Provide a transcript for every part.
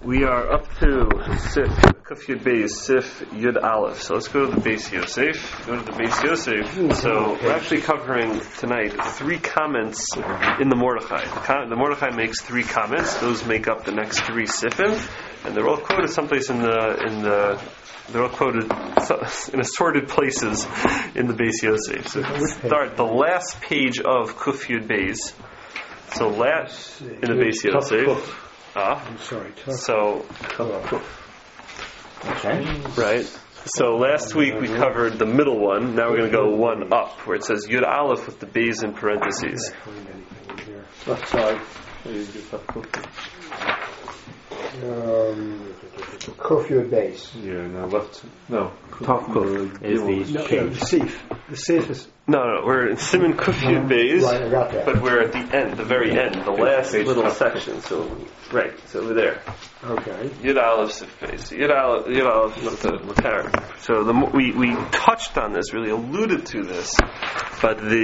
We are up to Sif, Kuf Yud Beis, Sif Yud Aleph. So let's go to the Beis Yosef. Go to the Beis Yosef. So we're actually covering tonight 3 comments in the Mordechai. The Mordechai makes 3 comments. Those make up the next 3 Sifim, and they're all quoted someplace they're all quoted in assorted places in the Beis Yosef. So start the last page of Kuf Yud Beis. So last in the Beis Yosef. I'm sorry. Right. So last week we covered the middle one. Now we're going to go one up, where it says Yud Aleph with the Beis in parentheses. Kuf Yud Beis. Yeah, no. Top Kuf is the Sif is... No, we're in Siman Kuf Yud Beis, right, I got that. but we're at the end, the very end, the last little section. So we're there. Okay. Yud Aleph Sif Beis. Yud Aleph Matar. So we touched on this, really alluded to this, but and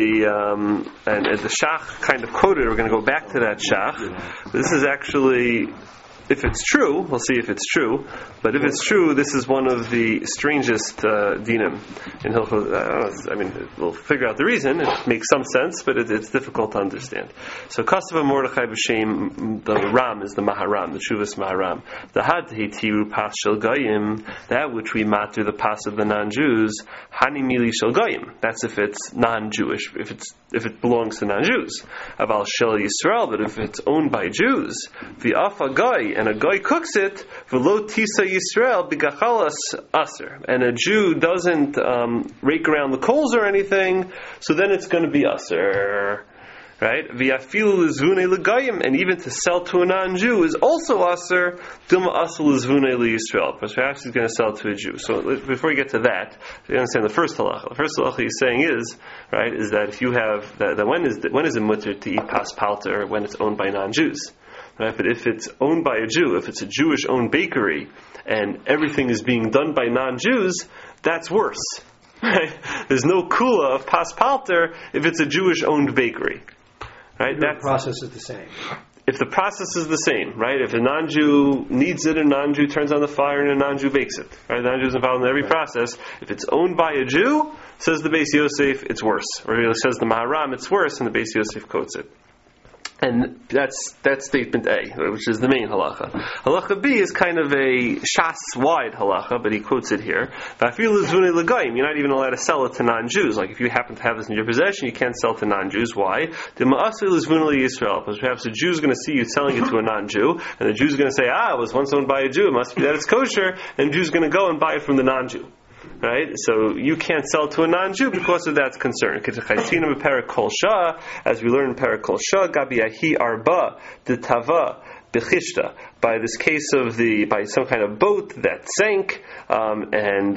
the Shach kind of quoted. We're going to go back to that Shach. This is actually, if it's true, we'll see if it's true. But if it's true, this is one of the strangest dinim in Hilchot. We'll figure out the reason. It makes some sense, but it's difficult to understand. So, Kasav Mordechai b'Shem, the Ram is the Maharam, the Shuvas Maharam. The Had Tiru Pas Shel Goyim, that which we matter the pas of the non-Jews, Hani Mili Shel Goyim. That's if it's non-Jewish, if it belongs to non-Jews. Aval Shel Yisrael, but if it's owned by Jews, the Afa Goy, and a Goy cooks it, V'lo Tisa Yisrael b'gachalas aser, and a Jew doesn't rake around the coals or anything, so then it's going to be aser, right? V'yafilu l'zvunei l'gayim, and even to sell to a non-Jew is also aser. Dilma aser l'zvunei l'Yisrael, but perhaps he's going to sell to a Jew. So before we get to that, you understand the first halacha. The first halacha he's saying is that if you have that when is it mutter to eat pas palter when it's owned by non-Jews? Right? But if it's owned by a Jew, if it's a Jewish-owned bakery, and everything is being done by non-Jews, that's worse. Right? There's no kula of pas palter if it's a Jewish-owned bakery. Right? The process is the same. If the process is the same, right? If a non-Jew needs it, a non-Jew turns on the fire and a non-Jew bakes it. Right? The non-Jew is involved in every process. If it's owned by a Jew, says the Beis Yosef, it's worse. Or says the Maharam, it's worse, and the Beis Yosef quotes it. And that's statement A, which is the main halacha. Halacha B is kind of a shas-wide halacha, but he quotes it here. You're not even allowed to sell it to non-Jews. Like if you happen to have this in your possession, you can't sell it to non-Jews. Why? Because perhaps a Jew is going to see you selling it to a non-Jew, and the Jew is going to say, it was once owned by a Jew, it must be that it's kosher, and the Jew is going to go and buy it from the non-Jew. Right? So you can't sell to a non-Jew because of that concern. As we learn in Parak Kol Shah, Gabi Ahi Arba, the Tava, Bechishta, by this case by some kind of boat that sank, and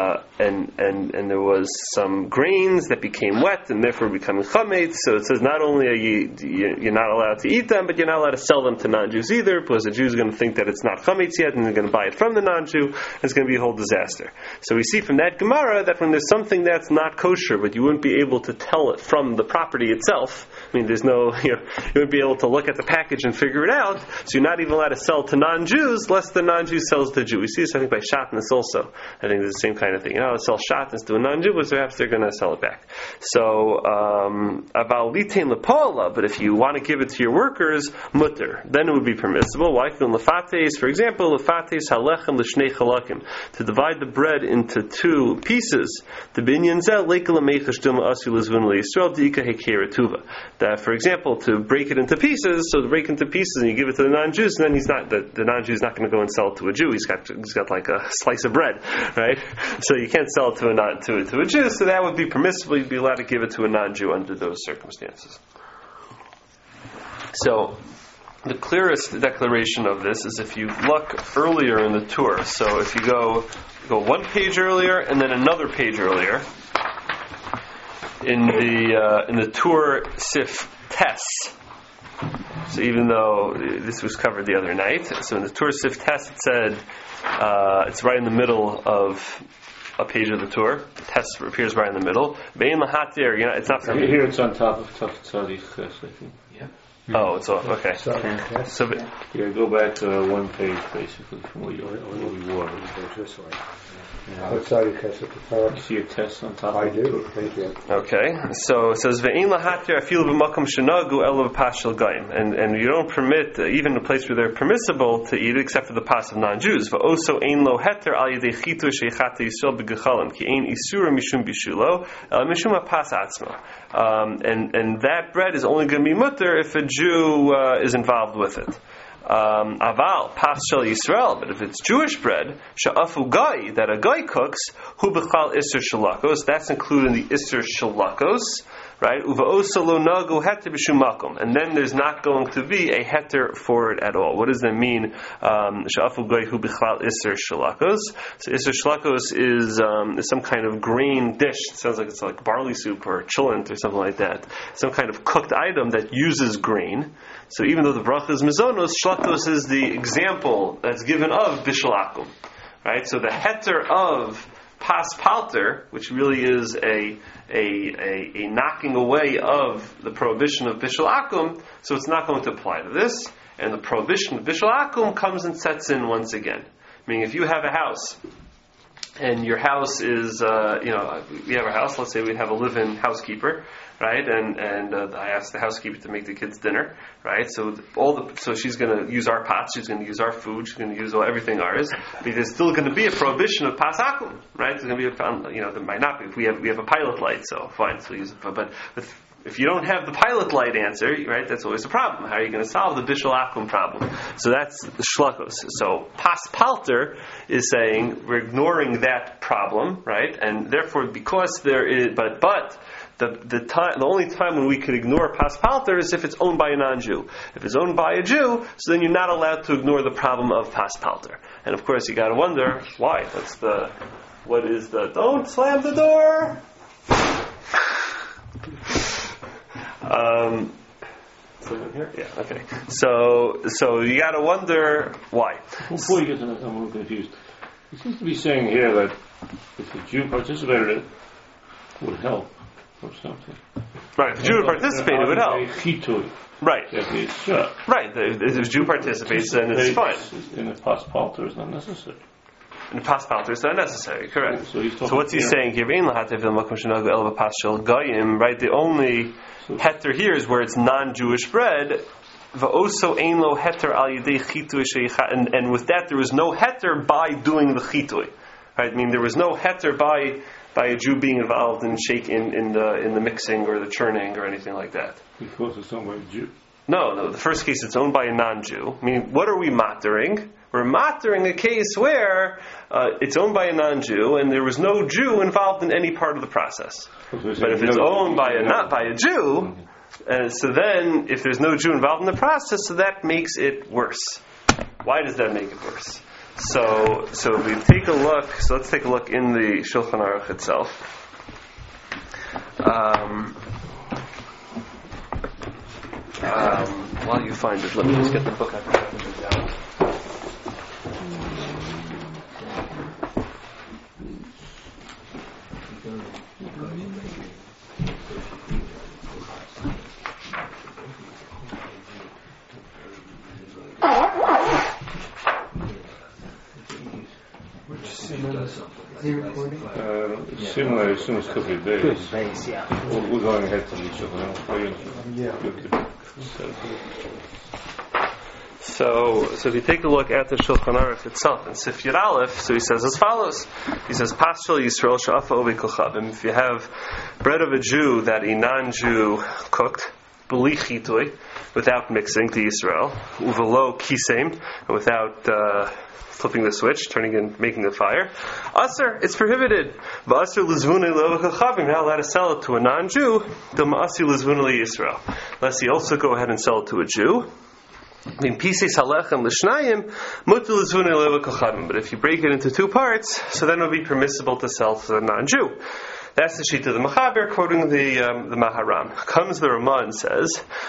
there was some grains that became wet and therefore becoming chametz. So it says not only are you're not allowed to eat them, but you're not allowed to sell them to non-Jews either, because the Jew's going to think that it's not chametz yet, and they're going to buy it from the non-Jew, and it's going to be a whole disaster. So we see from that Gemara that when there's something that's not kosher, but you wouldn't be able to tell it from the property itself. There's no, you wouldn't be able to look at the package and figure it out. So you're not even allowed to sell to non-Jews, less the non-Jew sells to Jew. We see this, I think, by shatnez also. I think it's the same kind of thing. Sell shatnez to a non-Jew, but perhaps they're going to sell it back. So, about litain lepola, but if you want to give it to your workers, mutter, then it would be permissible. Why? For example, lefates halechem l'shnei chalakim, to divide the bread into 2 pieces. The binyan zel lekel amechash dilma asu l'zvun l'Yisrael diika hekera tuva. That, for example, to break it into pieces, so to break into pieces and you give it to the non-Jews, and then the non-Jew is not going to go and sell it to a Jew. He's got like a slice of bread, right? So you can't sell it to a Jew. So that would be permissible. You'd be allowed to give it to a non-Jew under those circumstances. So the clearest declaration of this is if you look earlier in the Torah. So if you go 1 page earlier and then another page earlier in the Torah Sif Tes. So even though this was covered the other night, so in the Torah Sif Tes it said it's right in the middle of a page of the Torah. The Tes appears right in the middle. Bein lahatir, it's not for me. Here it's on top of Taf Tzadich, I think. Yeah. Oh, it's off. Okay. So, yes. So Yeah, go back to one page basically from where you were. Goes this way. Yeah. Outside of Kesef You Torah. see a test on top I of do. it? Thank you. okay. So it says ve'in lahatir afil b'makom shenagu elav pashel gaim, and you don't permit even a place where they're permissible to eat except for the pas of non-Jews. Va'oso ein lo heter al yedei chitu sheichata yisrael b'gechalim ki ein isura mishum bishulo el mishum pas atzma. And that bread is only going to be mutter if a Jew is involved with it. Aval pas shel Yisrael, but if it's Jewish bread, sha'afu gai, that a guy cooks, hu b'chal iser shalakos, that's included in the iser shalakos, right? Uva'osa lo nagu heter b'shum makom, and then there's not going to be a heter for it at all. What does that mean? Sha'afu gai hu b'chal iser shalakos. So iser shalakos is some kind of grain dish. It sounds like it's like barley soup or chillant or something like that. Some kind of cooked item that uses grain. So even though the bracha is mizonos, shlakos is the example that's given of bishul akum, right? So the heter of pas palter, which really is a knocking away of the prohibition of bishul akum, so it's not going to apply to this. And the prohibition of bishul akum comes and sets in once again. Meaning, if you have a house and your house is, we have a house. Let's say we have a live-in housekeeper. Right, and I asked the housekeeper to make the kids dinner. Right, so she's going to use our pots, she's going to use our food, she's going to use everything ours. But there's still going to be a prohibition of pas akum. Right, there's going to be there might not be. If we have a pilot light, so fine, so use it. But if you don't have the pilot light answer, right, that's always a problem. How are you going to solve the bishul akum problem? So that's the shlakos. So pas palter is saying we're ignoring that problem, right, and therefore because there is, but. The only time when we could ignore pas palter is if it's owned by a non-Jew. If it's owned by a Jew, so then you're not allowed to ignore the problem of pas palter. And of course, you got to wonder why. Don't slam the door. Someone here? Yeah. Okay. So you got to wonder why. Before you get to that, I'm a little confused. He seems to be saying here that if the Jew participated in it, it would help. Or something. Right, if the Jew participated, it would help. Right. Right, if the Jew participates, then it's fine. In the pas palter is not necessary. In the pas palter, it's not necessary, correct. So what's he saying here? Right, the only heter here is where it's non-Jewish bread. And with that, there was no heter by doing the chitui. Right, I mean, there was no heter by a Jew being involved in the mixing or the churning or anything like that. Because it's owned by a Jew. No. The first case, it's owned by a non-Jew. I mean, what are we mattering? We're mattering a case where it's owned by a non-Jew and there was no Jew involved in any part of the process. But if it's owned by a Jew, so then if there's no Jew involved in the process, so that makes it worse. Why does that make it worse? So we take a look. So let's take a look in the Shulchan Aruch itself. While you find it, let me just get the book. I forgot to put it down. Similar, as soon as could be days. Yeah. We're going ahead to the Shulchan. Yeah. So if you take a look at the Shulchan Aruch itself in Sif Yud Aleph, so he says as follows. He says, Paschal Yisrael sha'afa ovi kolchavim. If you have bread of a Jew that a non-Jew cooked, b'li chitui, without mixing to Yisrael, uvelo kisem, without flipping the switch, making the fire. Aser, it's prohibited. V'aser lizvunei lo kolchavim. You're not allowed to sell it to a non-Jew. D'ma'asi lizvunei Yisrael. Unless you also go ahead and sell it to a Jew. But if you break it into two parts, so then it would be permissible to sell to the non-Jew. That's the sheet of the Mechaber, quoting the Maharam. Comes the Ramah and says,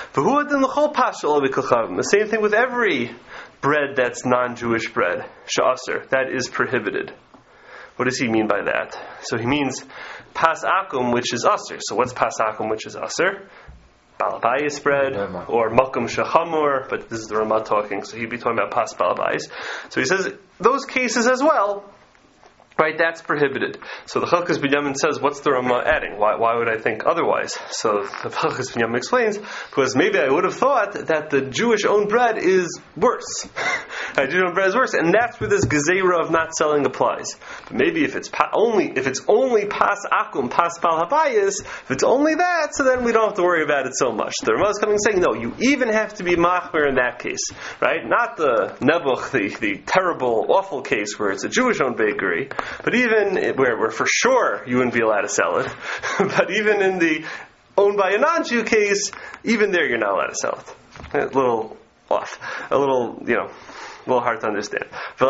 the same thing with every bread that's non-Jewish bread. Sha'aser, that is prohibited. What does he mean by that? So he means pas akum, which is aser. So what's pas akum, which is aser? Balabayis bread or Makom Shechamor, but this is the Ramah talking, so he'd be talking about Pas Balabayis. So he says those cases as well, right, that's prohibited. So the Chalkas Binyamin says, what's the Ramah adding? Why would I think otherwise? So the Chalkas Binyamin explains, because maybe I would have thought that the Jewish-owned bread is worse. Jewish-owned bread is worse, and that's where this Gezerah of not selling applies. But maybe if it's only Pas Akum, Pas Bal Habayis, if it's only that, so then we don't have to worry about it so much. The Ramah is coming saying, no, you even have to be Machmer in that case, right? Not the Nebuch, the terrible, awful case where it's a Jewish-owned bakery, but even where for sure you wouldn't be allowed to sell it, but even in the owned by a non-Jew case, even there you're not allowed to sell it. A little off. A little hard to understand. So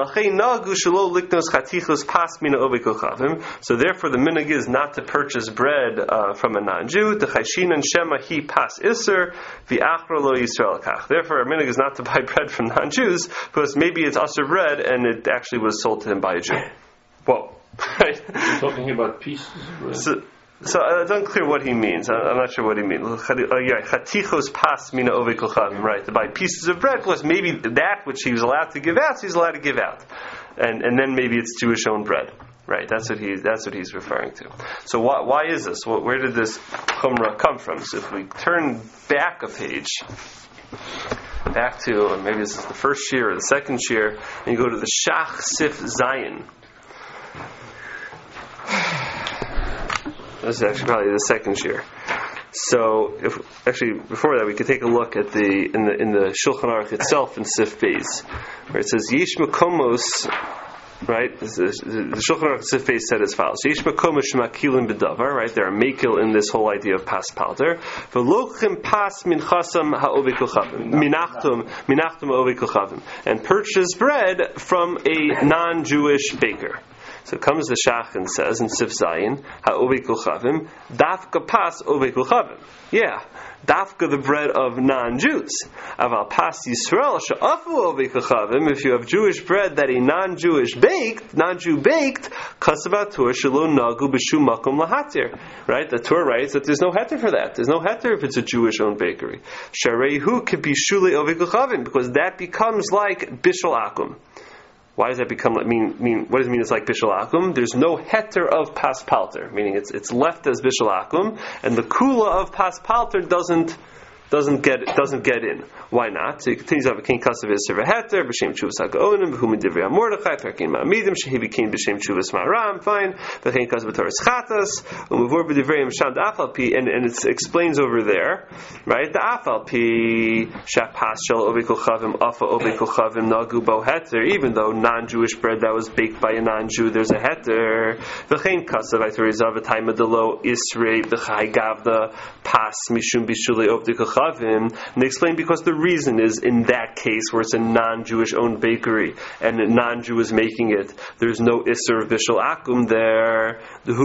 therefore the minhag is not to purchase bread from a non-Jew. Therefore a minhag is not to buy bread from non-Jews, because maybe it's usher bread and it actually was sold to him by a Jew. Whoa. Right? You're talking about pieces of bread. So it's unclear what he means. I'm not sure what he means. Chatichos pas mina ovei kochavim. Right, to buy pieces of bread, plus maybe that which he was allowed to give out, so he's allowed to give out, and then maybe it's Jewish-owned bread. Right, that's what he's referring to. So why is this? Where did this chumrah come from? So if we turn back a page, back to, or maybe this is the first year or the second year, and you go to the Shach Sif Zayin. This is actually probably the second year. So, before that, we could take a look at in the Shulchan Aruch itself in Sif Beis, where it says Yesh Makomos. Right, the Shulchan Aruch Sif Beis said as follows: Yesh Makomos shemakilim b'davar. Right, there are makil in this whole idea of pas palter. V'lochim pas minchasam ha'ovei kochavim minachtum ha'ovei kochavim, and purchase bread from a non-Jewish baker. So comes the Shach and says in Sif Zayin, ha'ovei kochavim, dafka pas ovei kochavim. Yeah, dafka the bread of non-Jews. Aval pas Yisrael she'afu ovei kochavim. If you have Jewish bread that a non-Jew baked, kasav Torah shelo nagu b'shum makom lahatir. Right, the Torah writes that there's no heter for that. There's no heter if it's a Jewish-owned bakery. Shareihu could be shulei ovei kochavim, because that becomes like bishul akum. Why does that become mean? What does it mean? It's like bishul akum. There's no heter of pas palter, meaning it's left as bishul akum, and the kula of pas palter doesn't get in. Why not? So he continues on. V'kein kasav iser v'heter b'shem tshuvas ha'gaonim v'humin divrei Mordechai v'kein ma'amidim shehi v'kein b'shem tshuvas ma'aram. Fine. V'kein kasav b'toras chatas u'mavur b'divrei msham da'afal pi, and it explains over there, right? The afal pi shapas shel ovei kochavim afa ovei kochavim nagu bo heter. Even though non-Jewish bread that was baked by a non-Jew, there's a heter. V'kein kasav v'torizav v'tayma delo isrei v'chai gavda pas mishum bishulei ovei kochavim. And they explain because the reason is in that case where it's a non-Jewish owned bakery and a non-Jew is making it, there's no isser of bishul akum there.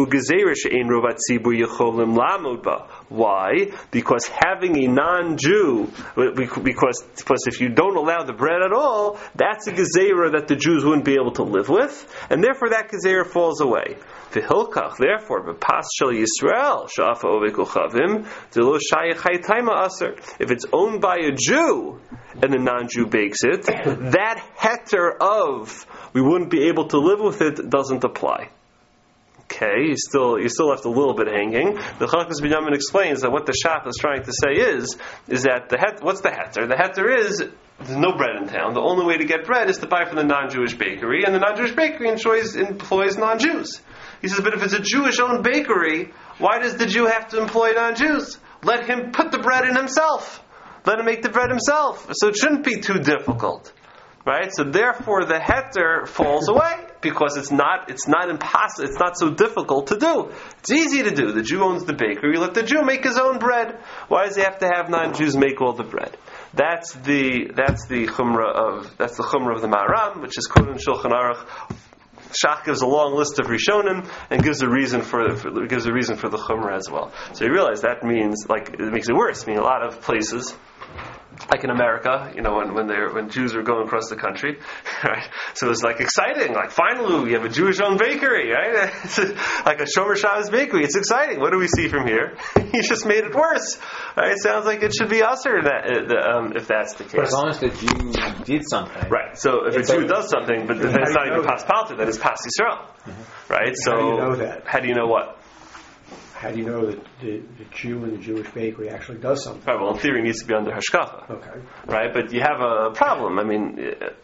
Why? Because having a non-Jew, because if you don't allow the bread at all, that's a gezerah that the Jews wouldn't be able to live with, and therefore that gezerah falls away. V'hilkach, therefore, b'pas shel Yisrael sha'afa ovei kochavim d'lo shayich haytaima aser. If it's owned by a Jew and a non-Jew bakes it, that heter of we wouldn't be able to live with it doesn't apply. Okay, you still left a little bit hanging. The Chalkas Binyamin explains that what the Shach is trying to say is that what's the heter? The heter is there's no bread in town. The only way to get bread is to buy from the non-Jewish bakery, and the non-Jewish bakery employs non-Jews. He says, but if it's a Jewish-owned bakery, why does the Jew have to employ non-Jews? Let him put the bread in himself. Let him make the bread himself. So it shouldn't be too difficult. Right? So therefore the heter falls away, because it's not impossible, it's not so difficult to do. It's easy to do. The Jew owns the bakery, let the Jew make his own bread. Why does he have to have non-Jews make all the bread? That's the chumrah of the Maharam, which is quoted in Shulchan Aruch. Shach gives a long list of Rishonim and gives a reason for the chumrah as well. So you realize that means, it makes it worse. I mean, a lot of places like in America, when Jews were going across the country, right? So it was like exciting, like finally we have a Jewish-owned bakery, right? It's like a Shomer Shabbos bakery. It's exciting. What do we see from here? He just made it worse. Right? It sounds like it should be usher if that's the case. But as long as the Jew did something, right? So if a Jew does something, but then it's not even pas palter, then it's pas Yisrael, right? So how do you know that? How do you know what? How do you know that the Jew in the Jewish bakery actually does something? Right, well, in theory, it needs to be under hashkafa. Okay. Right, but you have a problem. I mean,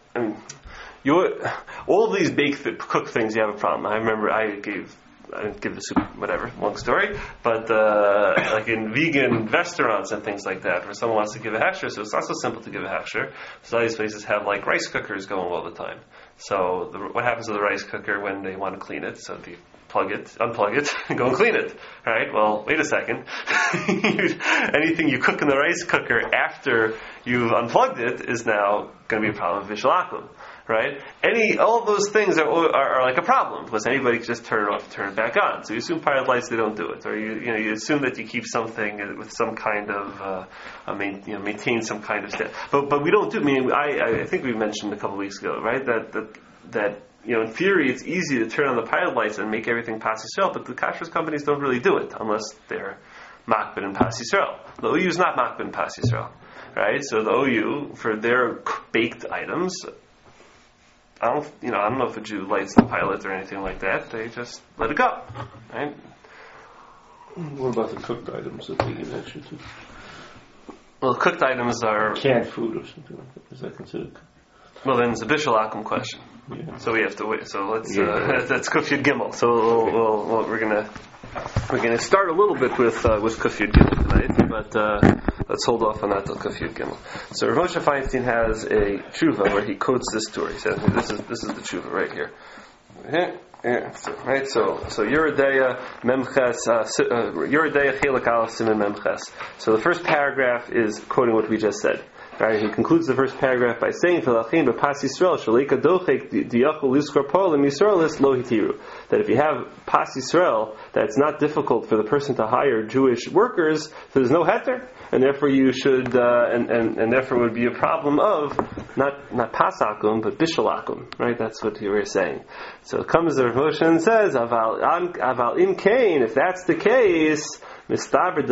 all of these cooked things, you have a problem. I remember I didn't give the soup, whatever, long story, but like in vegan restaurants and things like that, where someone wants to give a hechsher, so it's not so simple to give a hechsher. So all these places have like rice cookers going all the time. So what happens to the rice cooker when they want to clean it? So if you unplug it, and go and clean it. Right? Well, wait a second. Anything you cook in the rice cooker after you've unplugged it is now going to be a problem with Bishul Akum. Right? All of those things are like a problem because anybody can just turn it off and turn it back on. So you assume pilot lights, they don't do it, or you assume that you keep something with some kind of maintain some kind of state. But we don't do. I mean, I think we mentioned a couple of weeks ago, right? That in theory, it's easy to turn on the pilot lights and make everything pas Yisrael, but the kashrus companies don't really do it unless they're makbid and pas Yisrael. The OU is not makbid and pas Yisrael, right? So the OU for their baked items, I don't know if a Jew lights the pilot or anything like that. They just let it go, right? What about the cooked items that they give extra to? Well, cooked items are canned food or something like that. Is that considered? Well, then it's a Bishul Akum question. Yeah. So we have to wait. So let's that's Kufyud Gimel. So we're gonna start a little bit with Kufyud Gimel tonight, but let's hold off on that till Kufyud Gimel. So Rav Moshe Feinstein has a tshuva where he quotes this story. He says, "This is the tshuva right here." Right. So Yeridea Memches Yeridea Chelak Aleph Siman Memches. So the first paragraph is quoting what we just said. Right, he concludes the first paragraph by saying, that if you have pas Yisrael, that it's not difficult for the person to hire Jewish workers, so there's no heter, and therefore you should, and therefore it would be a problem of not pas akum, but bishul akum. Right, that's what you were saying. So it comes the Rav Moshe and says, aval im kain, if that's the case. He goes on to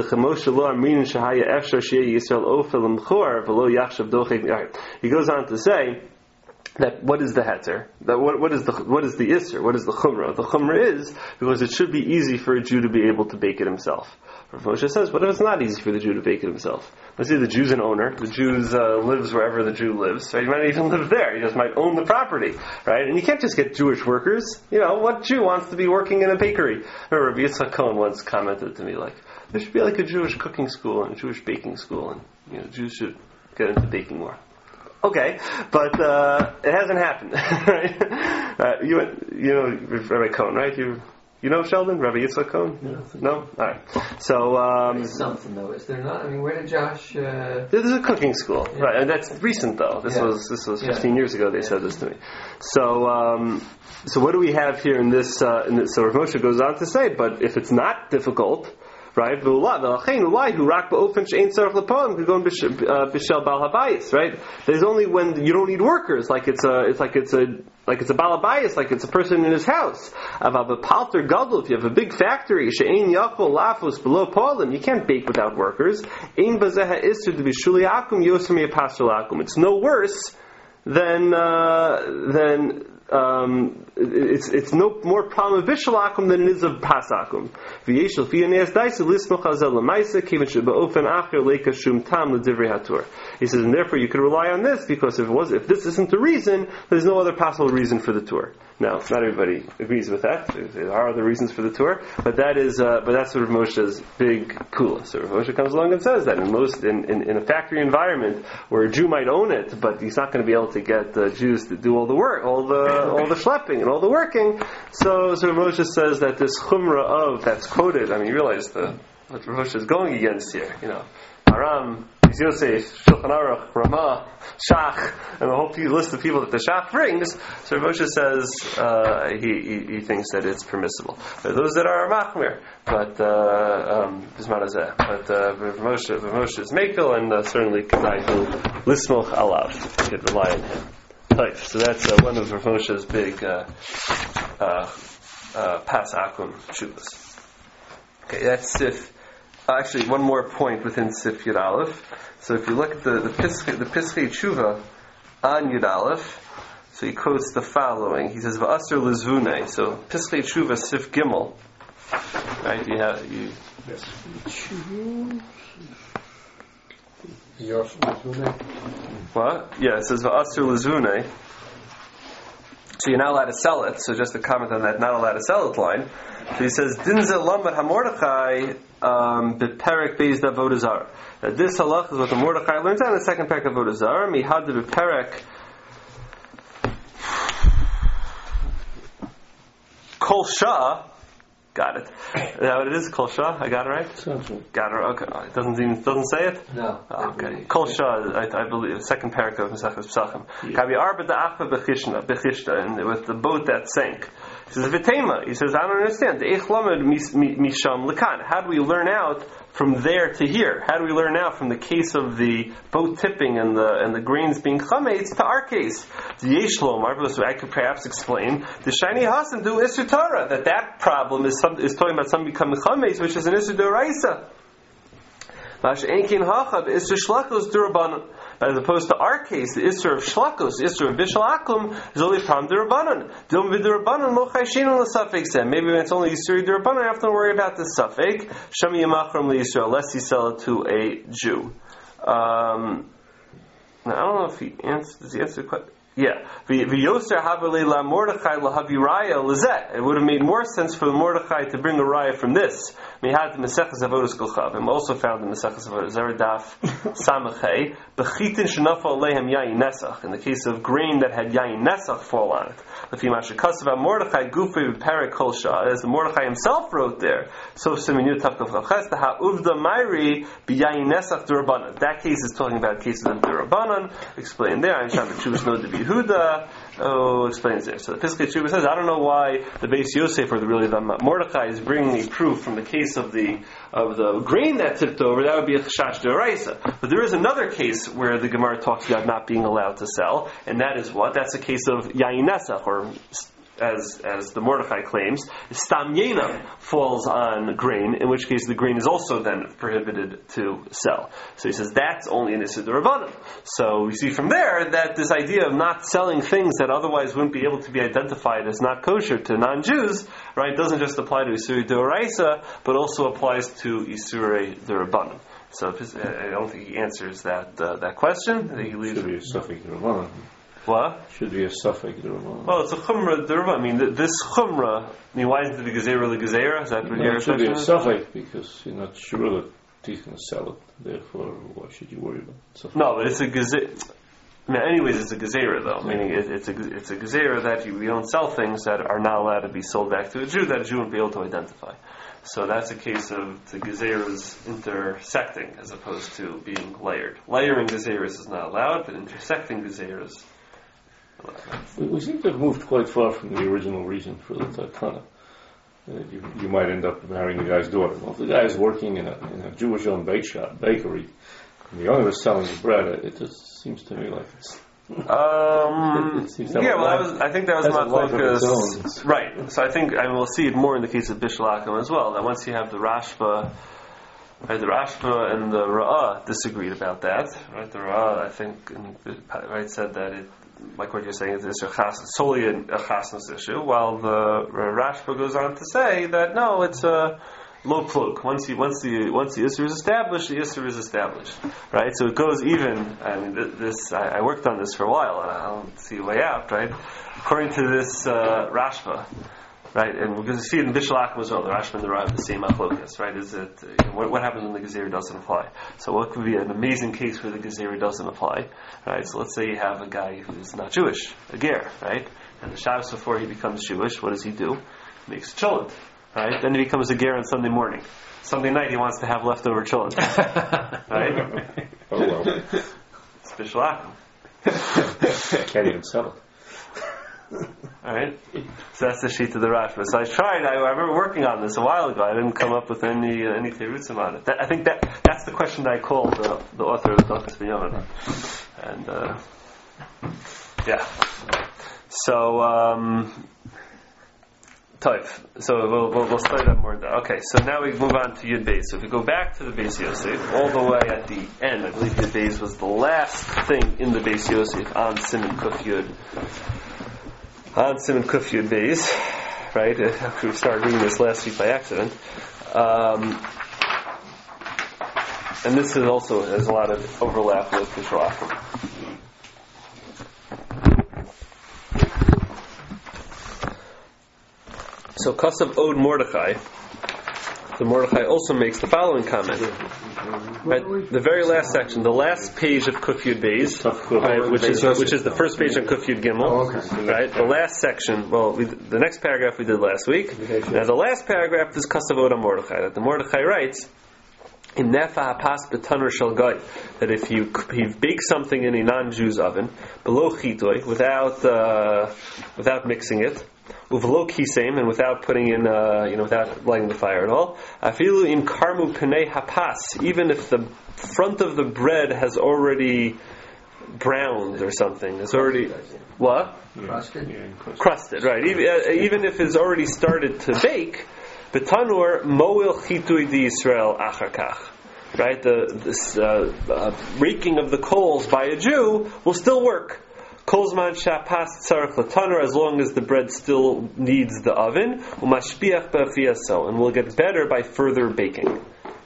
say that what is the heter? That what is the isser? What is the chumrah? The chumrah is because it should be easy for a Jew to be able to bake it himself. Rav Moshe says, what if it's not easy for the Jew to bake it himself? Let's say the Jew's an owner. The Jew lives wherever the Jew lives. So he might not even live there. He just might own the property, right? And you can't just get Jewish workers. What Jew wants to be working in a bakery? Rabbi Yitzchak Cohen once commented to me like, there should be like a Jewish cooking school and a Jewish baking school, and Jews should get into baking more. Okay, but it hasn't happened, right? Rabbi Cohen, right? You know Sheldon? Rabbi Yitzchak Cohen? Yeah. No? All right. So there's something though, is there not? I mean, where did Josh? There's a cooking school, yeah. Right? And that's recent though. This was 15 years ago. They said this to me. So what do we have here in this? So Rav Moshe goes on to say, but if it's not difficult. Right? Right? There's only when you don't need workers, like it's a balabayas, like it's a person in his house. If you have a big factory, you can't bake without workers. It's no worse than it's no more problem of bishul akum than it is of pas akum. He says, and therefore you could rely on this because if this isn't the reason, there's no other possible reason for the tour. Now, not everybody agrees with that. There are other reasons for the tour, but that's what Rav Moshe's big kula. So Rav Moshe comes along and says that in a factory environment where a Jew might own it, but he's not going to be able to get the Jews to do all the work, all the schlepping and all the working. So Rav Moshe says that this chumrah of that's quoted. I mean, you realize what Rav Moshe is going against here. Aram Beis Yosef, Shulchan Aruch, Ramah, Shach, and the whole list of people that the Shach brings. So Rav Moshe says he thinks that it's permissible. There are those that are machmir, but Bisman Hazeh. But Rav Moshe is mekel, and certainly Kedai who lismoch alav, you could rely on him. Right, so that's one of Rav Moshe's big pas akum shuvas. Okay, that's Sif. Actually, one more point within Sif Yud Aleph. So if you look at the Pischei Tshuva on Yud Aleph, so he quotes the following. He says, "V'aser lezvunei." So Pischei Tshuva Sif Gimel. Right? You. Yes. What? Yeah, it says "Va'asur lezvunei." So you're not allowed to sell it. So just to comment on that, not allowed to sell it line. So he says, "Dinzel lamad hamordechai beperek beis d'avodah zarah." This halach is what the Mordechai learns out in the second parak of avodah zarah. Mihad beperek kol shah. Got it. Is that what it is? Kol shah? I got it right? Sounds right. Got it. Okay. It doesn't say it? No. Oh, okay. Kol shah, I believe, second parak of Mesechus Pesachim. Kabi arba da'achba bechishta, and with the boat that sank. He says, V'tema. He says, I don't understand. De'ech lamed misham lekan. How do we learn out from there to here? How do we learn out from the case of the boat tipping and the grains being chametz to our case? The yesh lomar, so I could perhaps explain the shiny hasan do isur Torah, that problem is talking about something becoming chametz, which is an isur d'oraisa. Mash enkin hachab isur shlakos d'urabanan. As opposed to our case, the isur of shlakos, the isur of bishul akum, is only pram d'urabanan. Dilm v'durabanan lo chayshin l'safek zeh. Maybe when it's only isur d'urabanan, I have to worry about the safek. Shami yamachram li'isur, unless you sell it to a Jew. Now I don't know if he answers. Does he answer the question? Yeah. It would have made more sense for the Mordechai to bring a raya from this. I'm also found in Mesechus Avodas Zarah Daf Samachay Bechitin Shenafal Alehem Yayin Nesach. In the case of grain that had Yayin Nesach fall on it. As the Mordechai himself wrote there. So that case is talking about cases of Durabanan. Explained there. I'm trying to choose no to be Yehuda. Explains there. So the Pischei Tshuva says, I don't know why the Beis Yosef or the Mordechai is bringing a proof from the case of the grain that tipped over. That would be a chashash d'oraisa. But there is another case where the Gemara talks about not being allowed to sell, and that is what? That's a case of yayin nesach, or as the Mordechai claims, stam yenam falls on grain, in which case the grain is also then prohibited to sell. So he says that's only an issur d'Rabbanan. So we see from there that this idea of not selling things that otherwise wouldn't be able to be identified as not kosher to non-Jews, right, doesn't just apply to Isur d'Oraisa, but also applies to Isur d'Rabbanan. So I don't think he answers that question. I think he leaves. Should be a suffix d'Rabbanan. What? Should be a suffix d'Rabbanan. Well, it's a chumrah d'Rabbanan. I mean, this chumrah. I mean, why isn't it a gezerah l'gezerah? Is that what your It should be question a is? suffix because you're not sure that he's going to sell it. Therefore, why should you worry about suffix? No, but it's a gezerah. I mean, anyways, it's a gezerah though. Meaning it's a gezerah that we don't sell things that are not allowed to be sold back to a Jew that a Jew wouldn't be able to identify. So that's a case of the gezerahs intersecting as opposed to being layered. Layering gezerahs is not allowed, but intersecting gezerahs. We seem to have moved quite far from the original reason for the takana. You might end up marrying the guy's daughter. Well, if the guy is working in a Jewish-owned bakery, and the owner is selling the bread, it just seems to me like it's... I think that was my focus. Right. So I think we'll see it more in the case of Bishul Akum as well. That once you have the Rashba, right, the Rashba and the Ra'ah disagreed about that. Right, the Ra'ah, I think, said that it, like what you're saying, is solely a chasnas issue, while the Rashba goes on to say that no, it's a low plug. Once the issur is established, the issur is established. Right? So it goes even. I mean, I worked on this for a while, and I don't see a way out. Right? According to this Rashba, right, and we're going to see it in Bishul Akum as well. The Rashba and the Rav, the same machlokas. Right? Is it what happens when the gezerah doesn't apply? So what could be an amazing case where the gezerah doesn't apply? Right? So let's say you have a guy who's not Jewish, a ger, right? And the Shabbos before he becomes Jewish, what does he do? He makes a cholent. right? Then he becomes a ger on Sunday morning. Sunday night he wants to have leftover children, right? Oh well. Special akum. Can't even sell it. Alright? So that's the sheet of the Rashba. So I remember working on this a while ago. I didn't come up with any terutzim on it. I think that's the question that I called the author of Dochas B'Yomin. And, yeah. So, Toif. So we'll study that more. Okay, so now we move on to Yud Beis. So if we go back to the Beis Yosef, all the way at the end, I believe Yud Beis was the last thing in the Beis Yosef on Siman Kuf Yud. On Siman Kuf Yud Beis, right? We started reading this last week by accident. And this is also has a lot of overlap with Kishrachim. So Kasav Od Mordechai, the Mordechai also makes the following comment. Right, the very last section, the last page of Kuf Yud Beis, right, which is the first page on Kuf Yud Gimel. Right, the last section. Well, the next paragraph we did last week. Now the last paragraph is Kasav Od Mordechai. That the Mordechai writes, in Nefa Hapas B'Tanur Shel Goy, that if he bakes something in a non-Jew's oven, below chitoy, without mixing it, uvelo kisem, and without putting in, without lighting the fire at all, afilu im karmu penei hapas, even if the front of the bread has already browned or something, it's already what? Crusted, right? Even if it's already started to bake. B'tanur moil chitui di Yisrael acharkach. Right, this raking of the coals by a Jew will still work. Kolzman shapas tzarich latanur, as long as the bread still needs the oven. Umashpiach b'afiyaso, and will get better by further baking.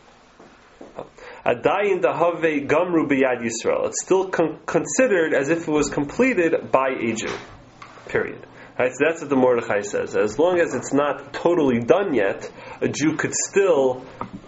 Adayin dahave gamru b'yad Yisrael. It's still considered as if it was completed by a Jew. Period. Right, so that's what the Mordechai says. As long as it's not totally done yet, a Jew could still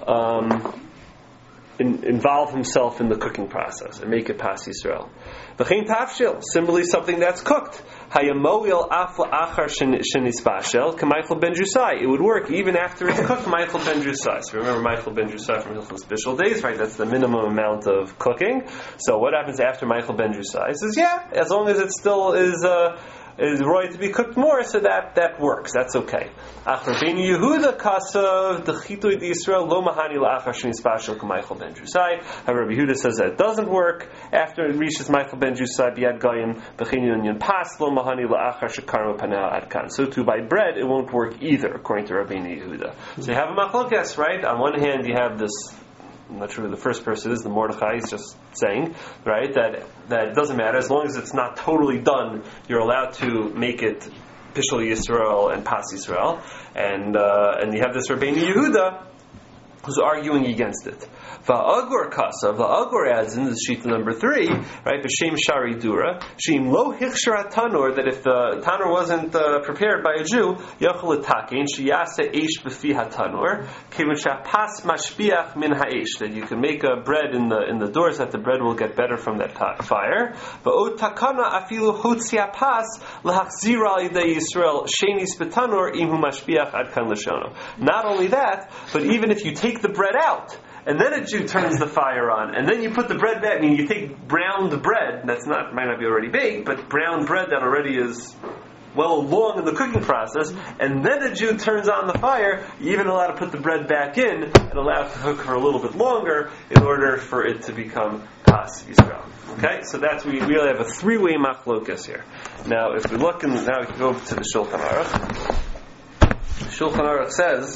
involve himself in the cooking process and make it pas Yisrael. V'chein tafshil, similarly something that's cooked. Hayamoil afla achar shenisbashel k'Michael ben Jusai. It would work even after it's cooked. Michael ben Jusai. So remember Michael ben Jusai from Hilchos Special Days, right? That's the minimum amount of cooking. So what happens after Michael ben Jusai? He says, yeah, as long as it still is right to be cooked more, so that works. That's okay. Achar ben Yehuda kasav dechitui di Yisrael lo mahani la'achar shenispashel k'Michael ben Jusai. However, Rabbi Yehuda says that it doesn't work after it reaches Michael ben Jusai b'yad goyim b'chein yunyan pas lo mahani la'achar shekarma panel adkan. So too by bread it won't work either, according to Rabbi Yehuda. So you have a machlokas, right? On one hand you have this. I'm not sure who the first person is, the Mordechai is just saying, right, that it doesn't matter, as long as it's not totally done, you're allowed to make it Pishul Yisrael and Pas Yisrael. And you have this Rabbeinu Yehuda who's arguing against it. Va'agor kasa, va'agor adds in the sheet number 3, right, b'shem shari dura, sheim lo hichshar tanur, that if the tanur wasn't prepared by a Jew, yachol etakein, sheyase eish b'fi hatanur, kevin shapas mashpiach min ha'esh, that you can make a bread in the doors, that the bread will get better from that fire. Va'od takana afilu hotzia pas, lahachzira al yidei Yisrael, shenis b'tanur, imhu mashpiach adkan l'shono. Not only that, but even if you take the bread out, and then a Jew turns the fire on, and then you put the bread back. I mean, you take browned bread that's might not be already baked, but brown bread that already is well along in the cooking process, and then a Jew turns on the fire. You even allowed to put the bread back in and allow it to cook for a little bit longer in order for it to become pas Yisrael. Okay, so we really have a 3-way machlokas here. Now, if we look, now we can go to the Shulchan Aruch. Shulchan Aruch says,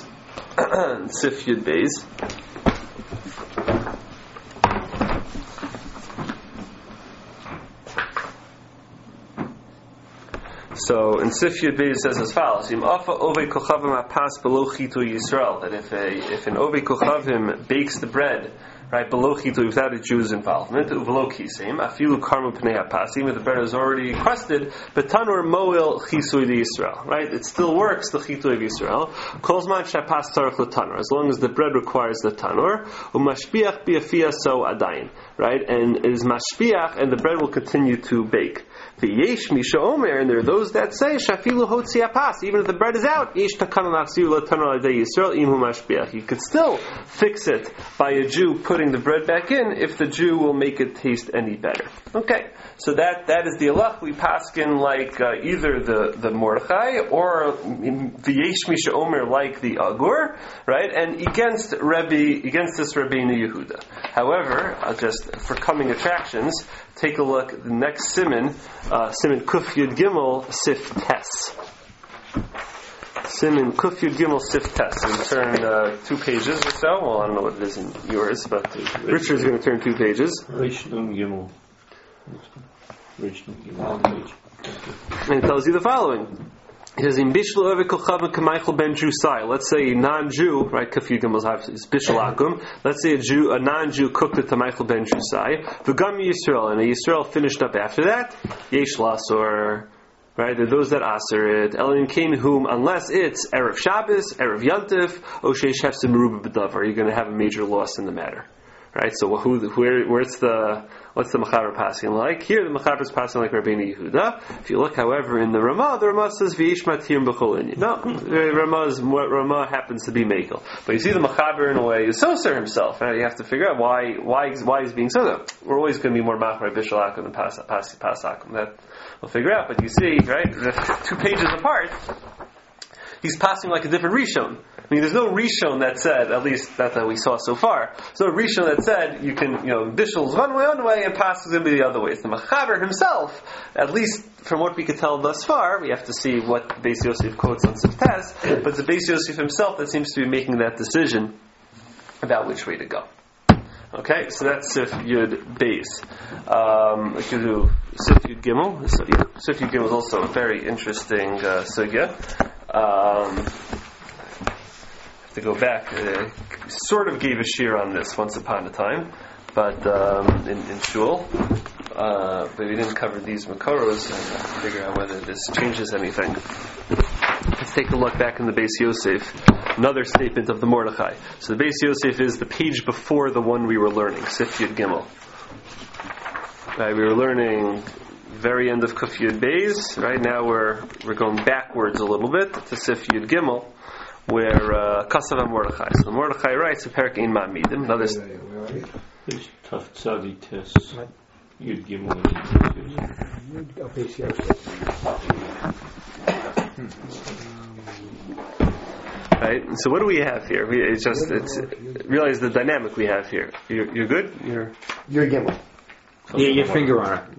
Sif Yud Beis. So in Sif Yud Beis it says as follows: Im afa ovei kochavim apas below chitu Yisrael. That if an ovei kochavim bakes the bread right? Below chitui, without a Jew's involvement, below kisem, afilu karma pnei hapasi, where the bread is already crusted, but tanur moil chisui de Yisrael, right? It still works, the chitui of Yisrael. Kolzman shapas tarach l'tanur, as long as the bread requires the tanur, umashpiach biafia so adayin, right? And it is mashpiach, and the bread will continue to bake. The yesh misha omer, and there are those that say shafilu hotzi apas, even if the bread is out, yesh takana nachziu l'tanur adei Yisrael imhu mashpiach. You could still fix it by a Jew putting the bread back in if the Jew will make it taste any better. Okay, so that is the halach. We paskin like either the Mordechai or the yesh misha omer like the Agur, right? And against this Rabbeinu Yehuda. However, just for coming attractions, take a look at the next siman, siman Kuf Yud Gimel Sif Tes. Siman Kuf Yud Gimel Sif Tes. We turn 2 pages or so. Well, I don't know what it is in yours, but Richard's going to turn 2 pages. Reish Nun Gimel. And it tells you the following. It says, "In bishul over kolchav k'maychel ben Drusai." Let's say a non-Jew, right? Kafir Gimel is bishul akum. Let's say a non-Jew cooked it to Michael ben Drusai. V'gam Yisrael, and a Yisrael finished up after that. Yesh lasor, right? There are those that aser it. Elim kain whom, unless it's erev Shabbos, erev Yantif, o sheish hefsim meruba b'davar, you're going to have a major loss in the matter. Right, so what's the Mechaber passing like? Here the Mechaber is passing like Rabbeinu Yehuda. If you look, however, in the Ramah says V'yish matir b'chol inyan. No, Ramah happens to be Mekel. But you see the Mechaber in a way is Soser himself. Right? You have to figure out why he's being Soser. We're always going to be more Machar Bishul Akum than Pasakum. That we'll figure out. But you see, right, 2 pages apart, he's passing like a different Rishon. I mean, there's no Rishon that said, at least that we saw so far, there's no Rishon that said you can, Bishel's one way and Pas is going to be the other way. It's the Mechaber himself, at least from what we could tell thus far, we have to see what Beis Yosef quotes on Siftes, but it's the Beis Yosef himself that seems to be making that decision about which way to go. Okay, so that's Sif Yud Beis. We could do Sif Yud Gimel. So, Sif Yud Gimel is also a very interesting sugya. To go back, sort of gave a shir on this once upon a time, but in shul, but we didn't cover these makoros and figure out whether this changes anything. Let's take a look back in the Beis Yosef, another statement of the Mordechai. So the Beis Yosef is the page before the one we were learning, Sif Yud Gimel. Right, we were learning very end of Kuf Yud Beis. Right now we're going backwards a little bit to Sif Yud Gimel, where Kasav Mordechai. So the Mordechai writes a Perek Ein Ma'amidim. Another. Taf Tzadi Tes Yud Gimel. Right. So what do we have here? Realize the dynamic we have here. You're good. You're Gimel. Yeah, your finger on it.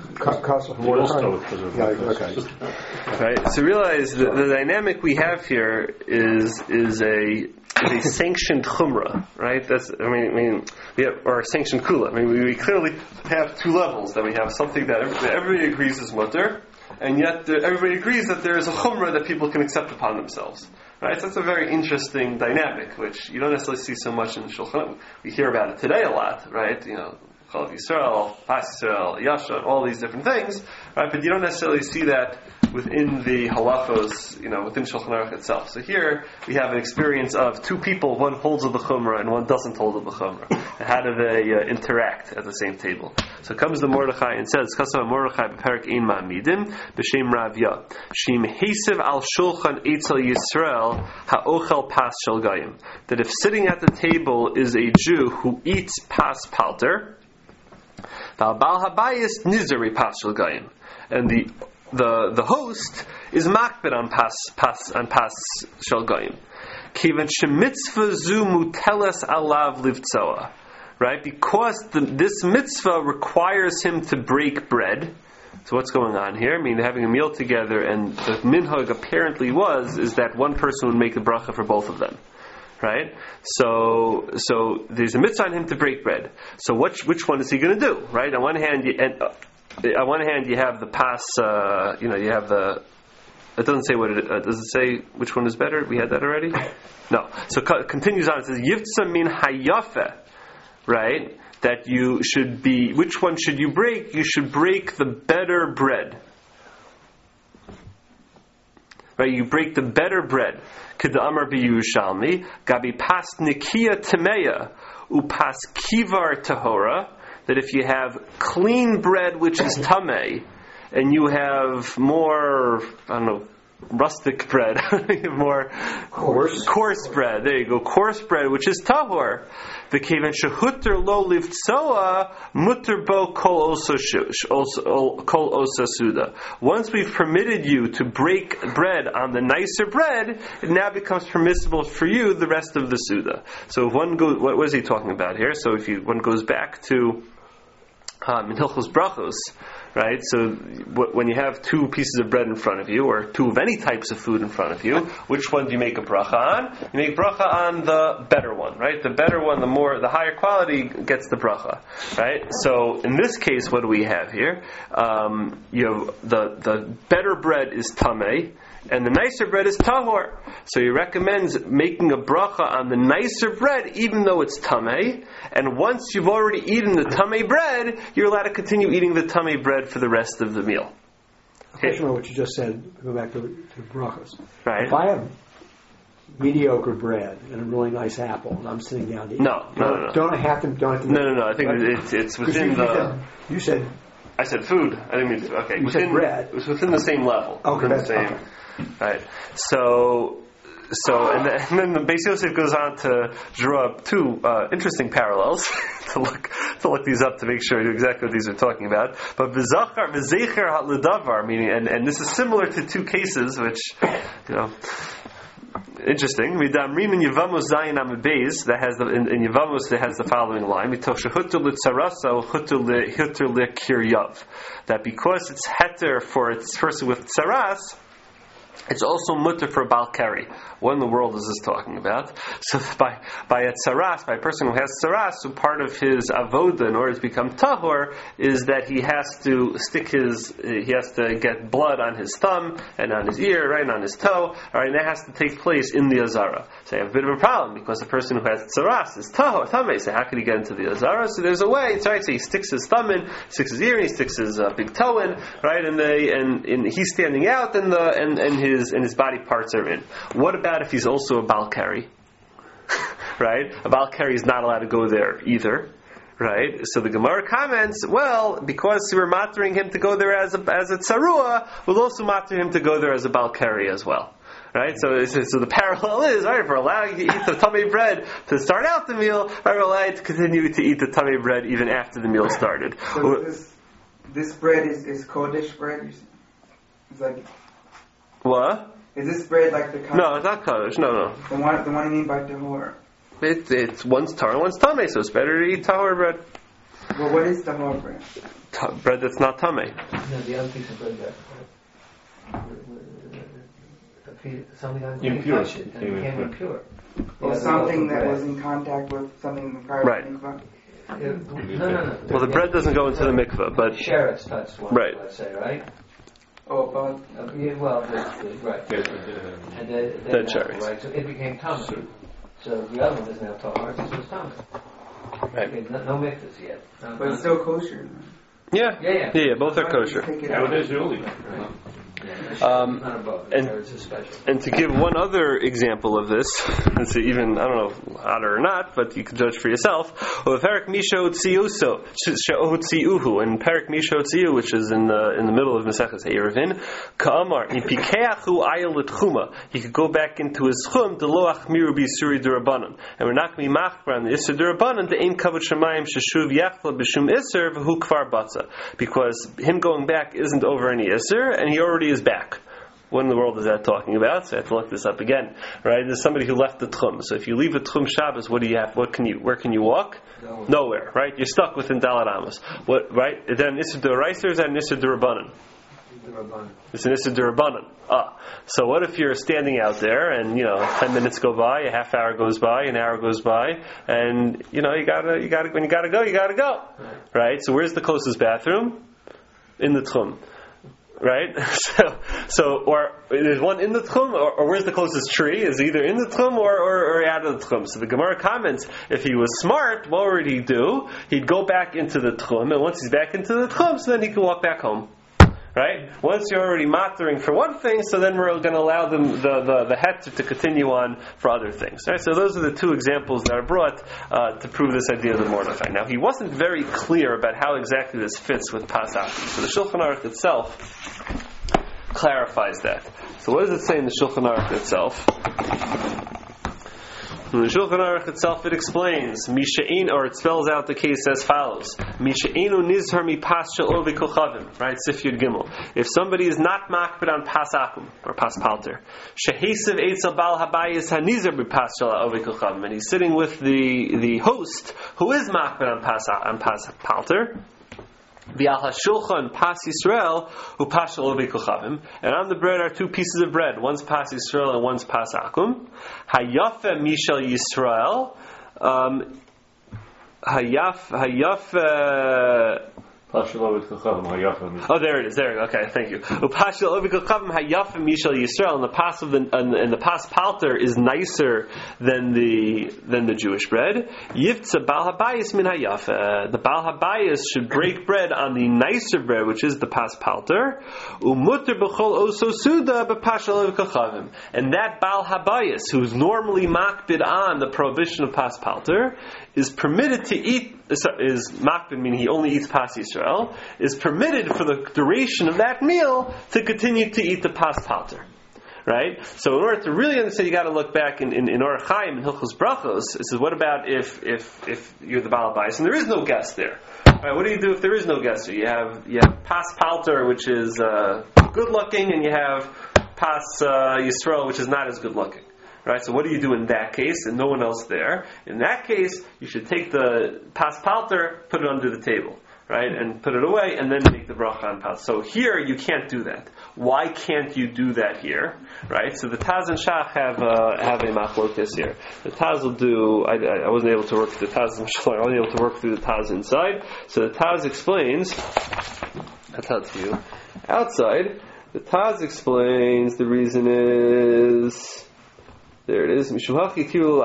Right. So realize the dynamic we have here is a sanctioned chumrah, right? We have, or a sanctioned kula. I mean, we clearly have 2 levels. That we have something that everybody agrees is mutter, and yet everybody agrees that there is a chumrah that people can accept upon themselves. Right, so that's a very interesting dynamic, which you don't necessarily see so much in the Shulchan Aruch. We hear about it today a lot, right? Chalav Yisrael, Pas Yisrael, Yasha, all these different things, right? But you don't necessarily see that within the halachos, within Shulchan Aruch itself. So here we have an experience of 2 people, one holds of the chumrah and one doesn't hold of the chumrah. And how do they interact at the same table? So comes the Mordechai and says, Kasav Mordechai b'perek ein ma'amidim b'shem Ravya shim hesev al shulchan eitzel Yisrael ha'ochel pas shel gayim. That if sitting at the table is a Jew who eats pas palter, Bal habayis nizari pas shel gayim, and the host is makbid on pas shel gayim. Kivan shemitzvah zu muteles alav livtzoa, right? Because this mitzvah requires him to break bread. So what's going on here? I mean, they're having a meal together, and the minhag apparently is that one person would make the bracha for both of them. Right? So there's a mitzvah on him to break bread. So which one is he going to do? Right? On one hand, you have the pas. You have the. It doesn't say what it. Does it say which one is better? We had that already. No. So continues on. It says Yivtza min hayafe. right? That you should be, which one should you break? You should break the better bread. Right, you break the better bread. Kedamar b'Yerushalmi, gabi pas nikia temeya, upas kivar tahora, that if you have clean bread which is tamei, and you have more, I don't know, rustic bread, more coarse bread. There you go, coarse bread, which is tahor. The kevan shehuter lo livtsoa muter bo kol osa suda. Once we've permitted you to break bread on the nicer bread, it now becomes permissible for you the rest of the suda. So if one goes, what was he talking about here? So if one goes back to in Hilchos Brachos, right? So when you have two pieces of bread in front of you, or two of any types of food in front of you, which one do you make a bracha on? You make bracha on the better one, right? The better one, the higher quality gets the bracha, right? So in this case, what do we have here? You have the better bread is tamei, and the nicer bread is tahor. So he recommends making a bracha on the nicer bread, even though it's tamei. And once you've already eaten the tamei bread, you're allowed to continue eating the tamei bread for the rest of the meal. Okay. Question about what you just said. Go back to brachos. Right. If I have mediocre bread and a really nice apple, and I'm sitting down to eat, No. Don't I have to? No. I think it's within You said. I said food. I didn't mean to, okay. You said bread. It was within the same level. Okay, that's okay. Right. So and then the Beis Yosef goes on to draw up two interesting parallels to look these up to make sure exactly what these are talking about. But v'zachar v'zecher ha'ledavar, meaning, and this is similar to two cases, which interesting. Midamrim in Yevamos Zayin Amud Beis, that has in Yevamos that has the following line: Mitoch shehuter litzarasa or huter lekiryav. That because it's heter for its person with tsaras, it's also mutter for Baal Keri. What in the world is this talking about? So by a tsaras, by a person who has tsaras, so part of his avoda in order to become tahor is that he has to get blood on his thumb and on his ear, right, and on his toe, right, and that has to take place in the azara. So you have a bit of a problem because the person who has tsaras is tahor, tamei. So how can he get into the azara? So there's a way. It's right. So he sticks his thumb in, sticks his ear in, he sticks his big toe in, right, and he's standing out, and his body parts are in. What about if he's also a Baal Keri? Right? A Baal Keri is not allowed to go there either. Right? So the Gemara comments, well, because we're mattering him to go there as a tzarua, we'll also matter him to go there as a Baal Keri as well. Right? So the parallel is, right, if we're allowing you to eat the tamei bread to start out the meal, we're allowed to continue to eat the tamei bread even after the meal started. So this bread is Kodesh bread? It's like... What? Is this bread like the... No, it's not Kodesh. No. The one you mean by tahor? It's one's tahor, one's tamei, so it's better to eat tahor bread. Well, what is tahor bread? Bread that's not tamei. No, the other piece of bread something on impure. Touch it and it became impure. Or something that was in contact with something prior to mikvah? No. Well, the bread doesn't go into the mikvah, but... Sheretz touched one, right. Let's say, right? Oh, but... right. And then cherries. Right, so it became tamei. So the other one is now tahor, this was tamei. Right. Okay, no mikvahs yet. But it's still kosher. Yeah, both are kosher. How it is early. And to give one other example of this, it's even, I don't know, hotter or not, but you can judge for yourself. Perik Misho Tziuhu, and Perik Misho Tziu, which is in the middle of Maseches Eruvin, Ka'amar, Pikeachu Ayel L'Tchuma, he could go back into his chum, Deloach Miru B'Isuri D'Rabbanan, and we're not going to be machbar on the Isser D'Rabbanan, the Ein Kavod Shemayim Sheshuv Yachla B'Shum Isser V'hu Kvar Batza, because him going back isn't over any Isser, and he already is back. What in the world is that talking about? So I have to look this up again. Right? There's somebody who left the Tchum. So if you leave a Tchum Shabbos, what do you have? Where can you walk? Nowhere. Right? You're stuck within Dalat Amos. What? Right? Is that an Issur D'Oraisa or is that an Issur D'Rabbanan? It's an Issur D'Rabbanan. So what if you're standing out there and 10 minutes go by, a half hour goes by, an hour goes by, and you gotta when you gotta go, you gotta go. Right? So where's the closest bathroom? In the Tchum. Right? Or there's one in the Tchum, or where's the closest tree? Is it either in the Tchum or out of the Tchum? So the Gemara comments, if he was smart, what would he do? He'd go back into the Tchum, and once he's back into the Tchum, so then he can walk back home. Right? Once you're already mattering for one thing, so then we're going to allow them the het to continue on for other things. Right? So those are the two examples that are brought to prove this idea of the Mordechai. Now, he wasn't very clear about how exactly this fits with Pasach. So the Shulchan Aruch itself clarifies that. So what does it say in the Shulchan Aruch itself? In the Shulchan Aruch itself, it explains, or it spells out the case as follows: Misha'enu nizhar mi pas shel ovi kochavim. Right, Sif Yud Gimel. If somebody is not makbid on pas akum or pas palter, shehesav eitzel bal habayis hanizar bi pas shel ovi kochavim, and he's sitting with the host who is makbid on pas palter. V'al hashulchan pas Yisrael hu pas shel ovi kochavim, and on the bread are two pieces of bread. One's pas Yisrael and one's pas akum. Hayafe mishel Yisrael. Hayafe. Oh, there it is. There. Okay, thank you. Upashel ovi kochavim hayafe mishel Yisrael, and the pas of the pas palter is nicer than the Jewish bread. Yivtza bal habayis min hayafe. The bal habayis should break bread on the nicer bread, which is the pas palter. Umuter b'chol oso suda b'pashel ovi kochavim, and that bal habayis, who's normally makbid on the prohibition of pas palter, is permitted to eat. Is makbid, meaning he only eats pas Yisrael, is permitted for the duration of that meal to continue to eat the pas palter. Right? So in order to really understand, you got to look back in Orach Chaim and Hilchos Brachos. It says, what about if you're the Baal Bayis and there is no guest there? Right, what do you do if there is no guest there? You have pas palter, which is good looking, and you have pas Yisrael, which is not as good looking. Right, so what do you do in that case, and no one else there? In that case, you should take the pas palter, put it under the table, right, and put it away, and then make the bracha on pas. So here, you can't do that. Why can't you do that here? Right, so the Taz and Shach have a machlokas here. The Taz will do. I wasn't able to work through the Taz and Shach. I wasn't able to work through the Taz inside. So the Taz explains. I'll tell it to you. Outside, the Taz explains the reason is. There it is. Mishuhachi kiru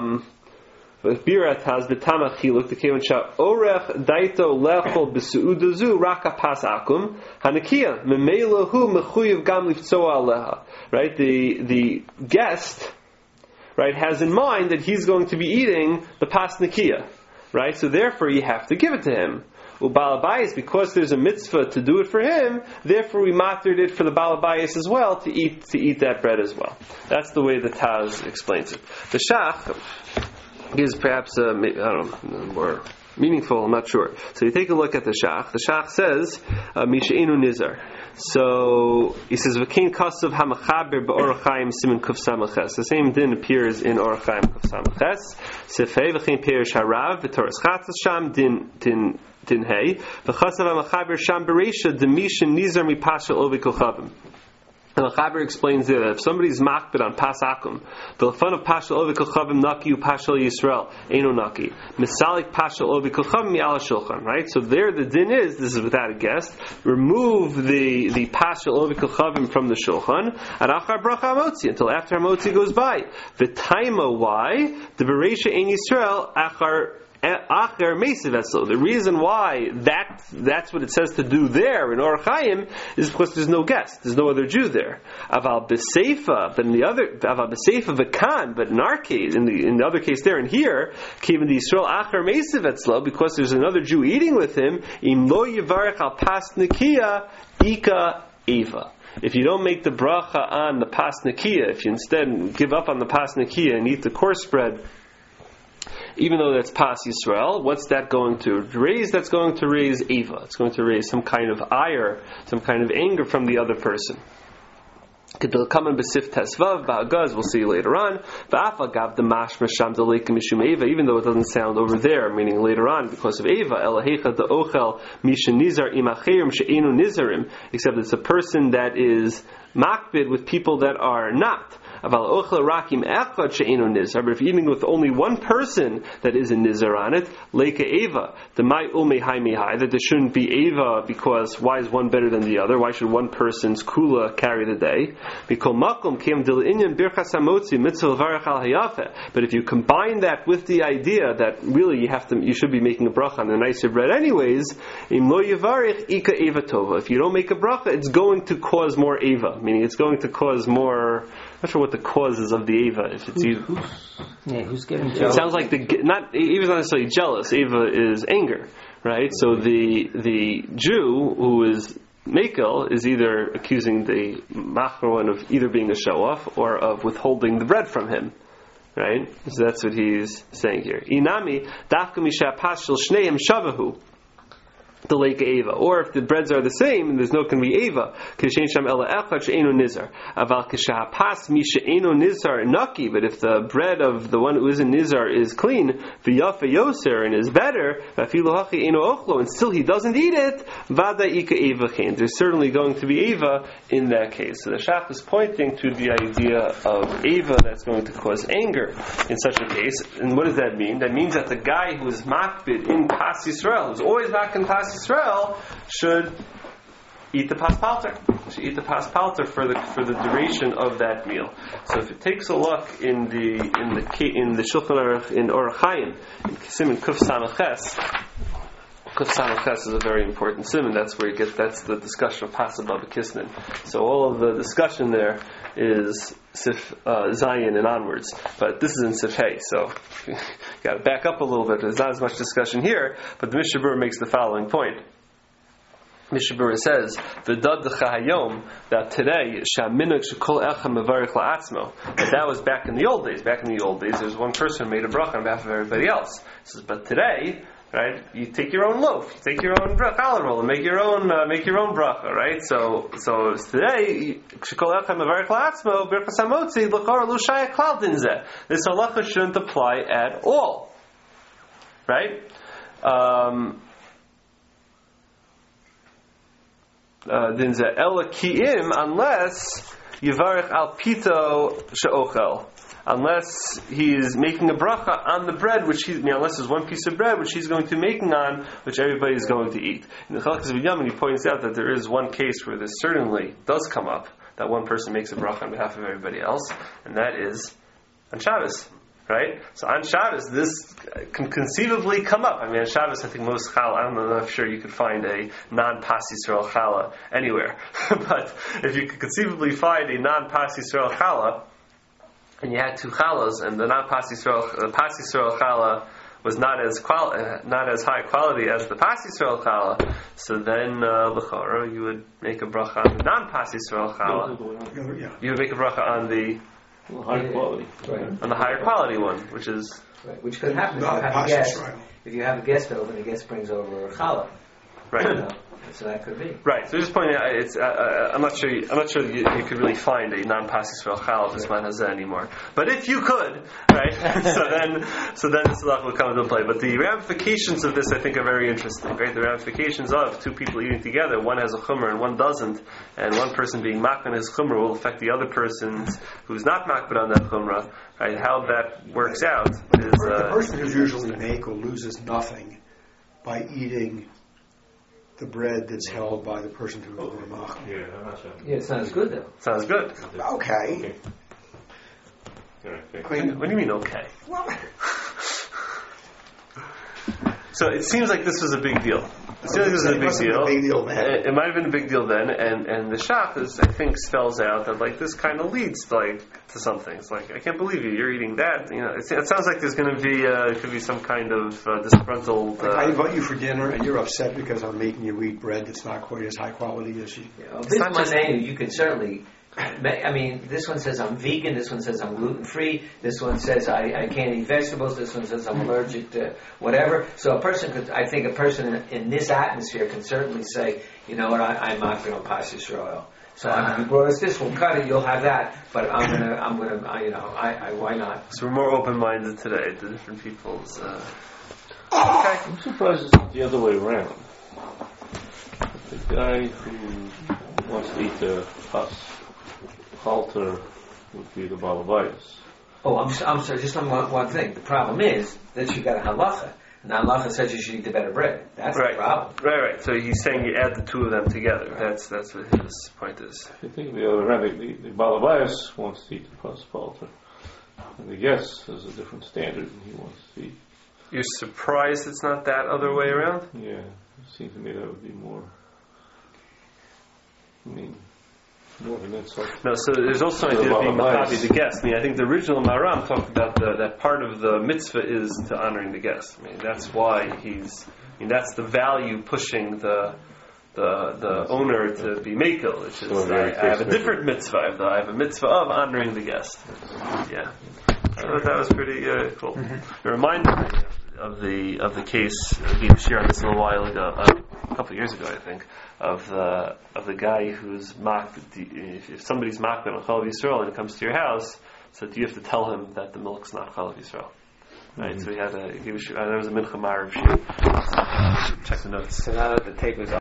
birat has betama chiluk the kevan sha orech daito lechol besuudazu raka pas akum hanakia memelo hu mechuyev gam liftzoa aleha. Right, the guest, right, has in mind that he's going to be eating the pas nakia. Right, so therefore you have to give it to him. Ubalabayis, because there's a mitzvah to do it for him, therefore we matered it for the balabayis as well to eat that bread as well. That's the way the Taz explains it. The Shach is perhaps more meaningful. I'm not sure. So you take a look at the Shach. The Shach says Misha'inu Nizar. So he says V'kein kasav hamachaber be'Orach Chaim siman kuf samaches. The same din appears in Orach Chaim kuf samaches. Sefei v'kein perish harav v'toras chatzas sham din hey v'chasav hamachaber sham bereisha demishin nizar mipashel ovi kochavim. And the Chaber explains there that if somebody's makbid on pas akum, the fun of pashel ovi kochavim naki upashel Yisrael eno naki misalik pashel ovi kochavim yala shulchan. Right. So there the din is. This is without a guest. Remove the pashel ovi kochavim from the shulchan and achar bracha hamotzi until after hamotzi goes by. The taima why the bereisha ein Yisrael achar. The reason why that's what it says to do there in Orach Chaim is because there's no guest, there's no other Jew there. Aval b'seifa, but in the other aval b'seifa v'kan, but in our case, in the other case there and here, even the Yisrael achar meisiv etzlo, because there's another Jew eating with him. Im lo yivarech al pas nikia ika eva. If you don't make the bracha on the pas nikia, if you instead give up on the pas nikia and eat the coarse bread, even though that's pas Yisrael, what's that going to raise? That's going to raise Eva. It's going to raise some kind of ire, some kind of anger from the other person. We'll see later on. Even though it doesn't sound over there, meaning later on because of Eva, except it's a person that is makbid with people that are not. Aval ochel rakim echad she'eno nizar. But if you're eating with only one person that is a nizar on it, leika eva, the mai ume hai mihai, that there shouldn't be eva because why is one better than the other? Why should one person's kula carry the day? Mikol makom kem dil inyan birchas hamotzi mitzvah varach al hayafe. But if you combine that with the idea that really you should be making a bracha on the nicer bread anyways, im lo yivarich ika eva tova. If you don't make a bracha, it's going to cause more eva, meaning it's going to cause more. I'm not sure what the cause is of the eva. If it's who's getting it jealous? sounds like Eva's not necessarily jealous. Eva is anger, right? So the Jew who is Mekel is either accusing the machmer one of either being a show off or of withholding the bread from him. Right? So that's what he's saying here. Inami dafka misha pashil shneim shavahu. The lake Eva, or if the breads are the same, and there's no can be Eva. Kishen sham ela echad she'eno nizar. Aval kishapas mi she'eno nizar naki. But if the bread of the one who isn't nizar is clean, v'yafa yoser and is better, v'afilu hachi eno ochlo, and still he doesn't eat it, vada ika Eva chen. There's certainly going to be Eva in that case. So the Shach is pointing to the idea of Eva that's going to cause anger in such a case. And what does that mean? That means that the guy who is makbid in Pas Yisrael, who's always back in Pas Yisrael, should eat the paspalter. Should eat the paspalter for the duration of that meal. So if it takes a look in the Shulchan Aruch in Orach Chaim in Siman Kuf Samaches. Kuf Samaches is a very important siman. That's where that's the discussion of Pas Baba Kisnin. So all of the discussion there is Sif Zion and onwards, but this is in Sif Hey, so you got to back up a little bit. There's not as much discussion here, but the Mishnah Berurah makes the following point. Mishnah Berurah says, "V'dad d'chahayom," that today shaminuk shekol echad mevarich la'atzmo. That was back in the old days. Back in the old days, there's one person who made a bracha on behalf of everybody else. He says, but today, right? You take your own loaf, you take your own challah roll, and make your own bracha, right? So today, shekol echad mevarich la'atzmo birchas hamotzi l'chor lo shayach klal din zeh. This halacha shouldn't apply at all, right? Din zeh ela ki'im, unless yivarich al pito she'ochel. Unless he is making a bracha on the bread, unless there's one piece of bread which he's going to be making on, which everybody is going to eat. In the Chalkas V'Yamin, he points out that there is one case where this certainly does come up, that one person makes a bracha on behalf of everybody else, and that is on Shabbos. Right? So on Shabbos, this can conceivably come up. I mean, on Shabbos, I think most challah, I'm not sure you could find a non-Pas Yisrael challah anywhere. But if you could conceivably find a non-Pas Yisrael challah, and you had two challahs, and the non-Pas Yisrael challah was not as high quality as the Pas Yisrael challah, so then l'chora you would make a bracha on the non-Pas Yisrael challah. You would make a bracha on the higher quality, right. On the higher quality one, which could happen if you have a guest over and the guest brings over a challah. Right. So that could be. Right. So just pointing out, it's I'm not sure you could really find a non-Pas Yisrael challah this man has anymore. But if you could, right? so then this halacha will come into play. But the ramifications of this, I think, are very interesting. Right? The ramifications of two people eating together, one has a chumrah and one doesn't, and one person being makbid on his chumrah will affect the other person who's not makbid on that chumrah. Right? How that works out is the person who's usually makel loses nothing by eating the bread that's held by the person who is Ramach. Yeah, it sounds good though. Sounds good. Okay. What do you mean, okay? So it seems like this was a big deal. It seems like this was a big deal. It might have been a big deal then, and the Shach is, I think, spells out that this kind of leads to something. It's like, I can't believe you're eating that. It sounds like there's going to be could be some kind of disgruntled. I invite you for dinner, and you're upset because I'm making you eat bread that's not quite as high quality as you. This mundane, you can certainly. I mean, this one says I'm vegan, this one says I'm gluten-free, this one says I can't eat vegetables, this one says I'm allergic to whatever. So a person in this atmosphere can certainly say, you know what, I'm not going to Pas Yisrael. So you brought us this, we'll cut it, you'll have that, but why not? So we're more open-minded today to different people's... Okay. I'm surprised it's not the other way around. The guy who wants to eat the halter would be the Balabayas. Oh, I'm sorry, just on one thing. The problem is that you got a halacha. And the halacha says you should eat the better bread. That's Right. the problem. Right. So he's saying you add the two of them together. That's what his point is. I think the other end, the Balabayas wants to eat the Passpalter. And the guest has a different standard, and he wants to eat. You're surprised it's not that other way around? Yeah, it seems to me that would be more. I mean, more of an insult. No, so there's also an The idea of being Balabayas. Machabi the guest. I mean, I think the original Maram talked about that part of the mitzvah is to honoring the guest. I mean, that's why that's the value pushing the owner to be makel, which is So I have a different mitzvah. I have a mitzvah of honoring the guest. Yeah, I thought that was pretty cool. It reminded me of the case we gave a share on this a little while ago, a couple of years ago, I think, of the guy who's mocked. If somebody's mocked on Chalav Yisrael and it comes to your house, so you have to tell him that the milk's not Chalav Yisrael. Right, so we had there was a Mincha Marav shir. Check the notes. So now that the tape is